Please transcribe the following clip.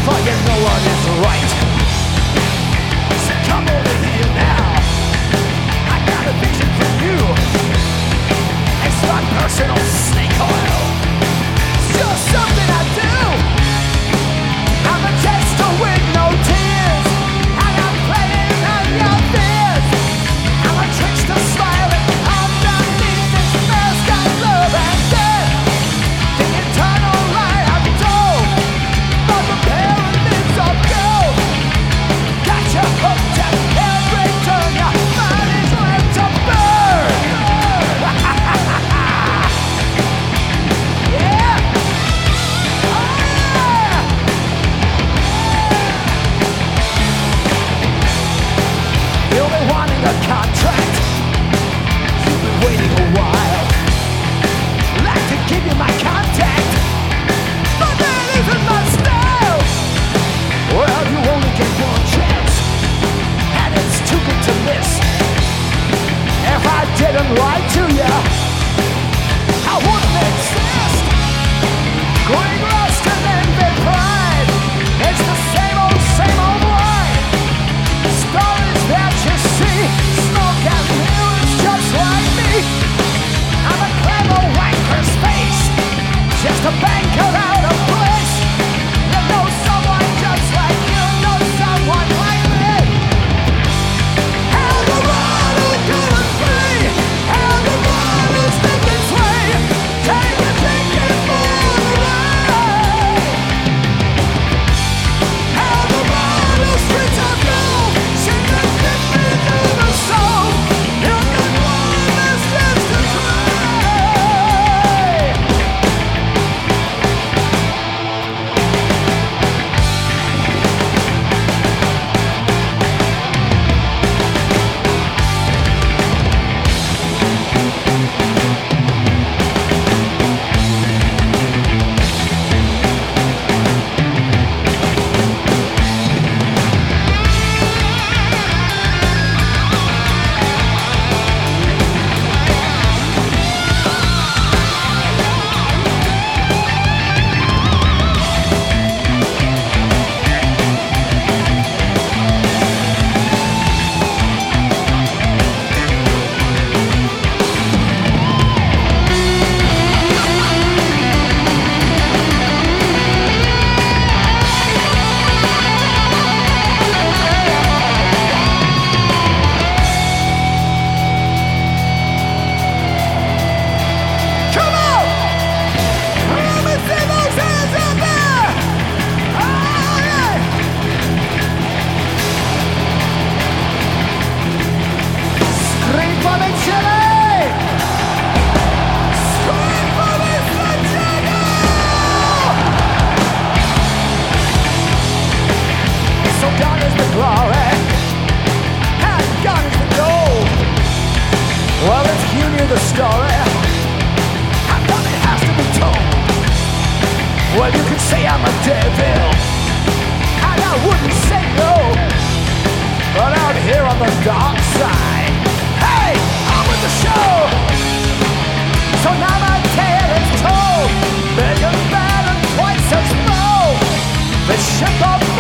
but you know what is right. So come over here now. I got a vision for you. It's my personal snake oil. It's just something I do. I'm a jester with no tears, and I'm playing on your fears. I'm a trickster smiling underneath this mask of love and death. The eternal light I've told, but the pyramids of gold. Got you hooked at every turn, your mind is left to burn. Yeah! Oh yeah! You've been wanting a contract. You've been waiting a while. Like to give you my contact, but that isn't my style. Well, you only get one chance, and it's too good to miss. If I didn't lie to you, I wouldn't exist. Growing rust and envy pride. It's the same old line. Stories that you see, smoke and mirrors just like me. I'm a clever wanker's face, just a banker out of place. You know someone just like you, know someone like me. And the one who's good and free, and the one who's thinking sway. Take a ticket for the ride. And the one who's free to go, send the ticket to the soul. You can want this just to try. Come on! Let me see those hands up there! Oh, yeah! Scream for me, Chile! Scream for me, Santiago! So gone is the glory, and gone is the gold. Well, if you knew the story, I thought it has to be told. Well, you could say I'm a devil, and I wouldn't say no. But out here on the dark side, hey, I'm with the show. So now my tale is told, big and bad and twice as bold. The ship of